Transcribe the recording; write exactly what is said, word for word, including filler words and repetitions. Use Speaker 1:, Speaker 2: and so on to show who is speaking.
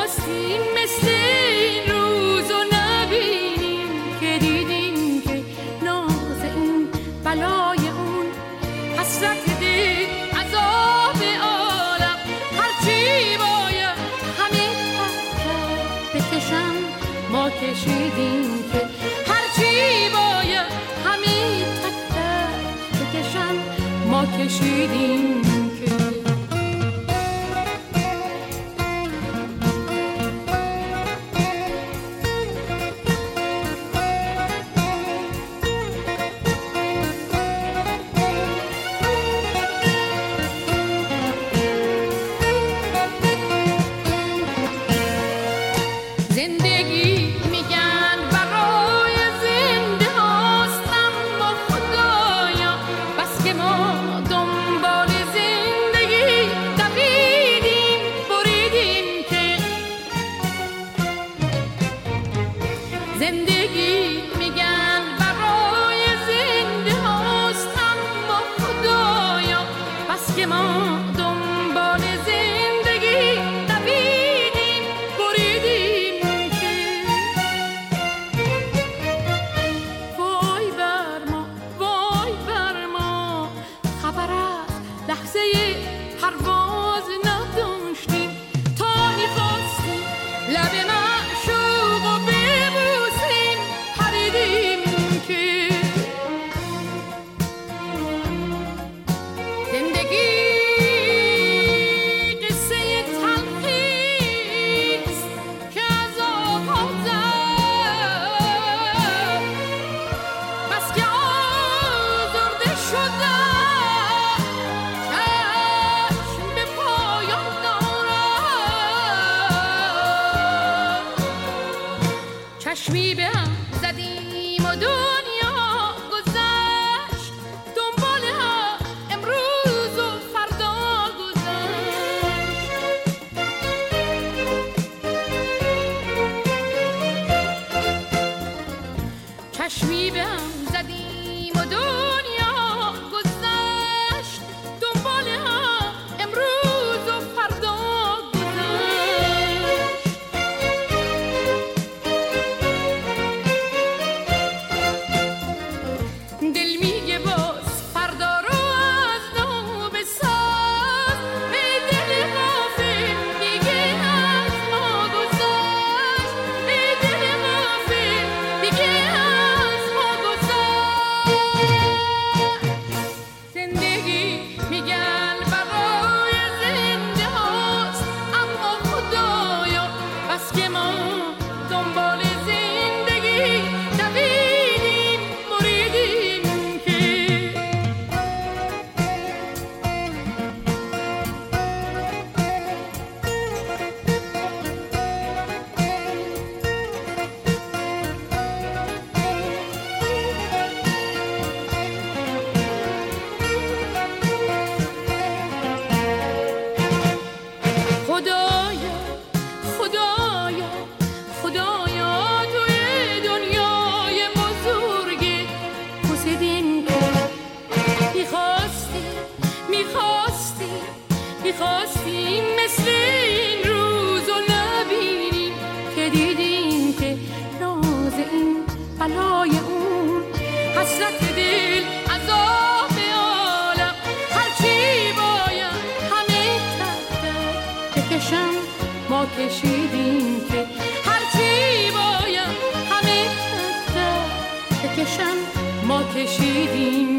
Speaker 1: میخواستیم مثل این روز و نبینیم که دیدیم که ناز این بلای اون حسرت دل عذاب عالم هرچی باید همه تک بکشم ما کشیدیم که هرچی باید همه تک تک بکشم ما کشیدیم که زندگی میگن برای زنده هاست اما خدایا بس که ما دنبال زندگی دویدیم بریدیم که زندگی میگن برای زنده هاست اما خدایا بس که ما دنبال زندگی دویدیم بریدیم لحظه پرواز نداشتیم تا میخواستیم لب معشوق و ببوسیم پریدیم که زندگی قصه تلخیست که از آغاز بس که آزرده شدم چشمی به هم زدیم و دنیا گذشت دنبال هم امروز و فردا گذشت چشمی به هم زدیم و دنیا گذشت دنبال هم امروز و فردا میخواستیم مثل این روز و نبینیم که دیدیم که ناز این بلای اون حسرت دل عذاب عالم هرچی باید همه تک تک بکشم ما کشیدیم که هرچی باید همه تک تک بکشم ما کشیدیم